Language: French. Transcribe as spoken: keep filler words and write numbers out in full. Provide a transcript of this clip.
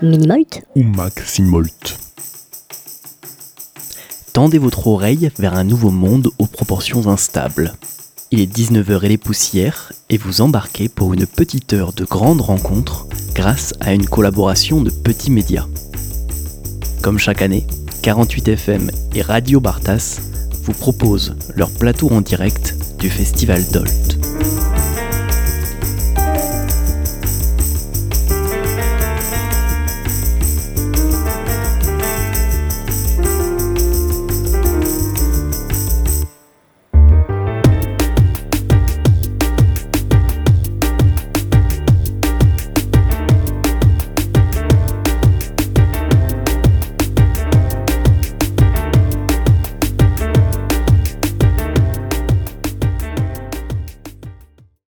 Minimolt ou Maximolt. Tendez votre oreille vers un nouveau monde aux proportions instables. Il est dix-neuf heures et les poussières, et vous embarquez pour une petite heure de grande rencontre grâce à une collaboration de petits médias. Comme chaque année, quarante-huit F M et Radio Bartas vous proposent leur plateau en direct du Festival Dolt.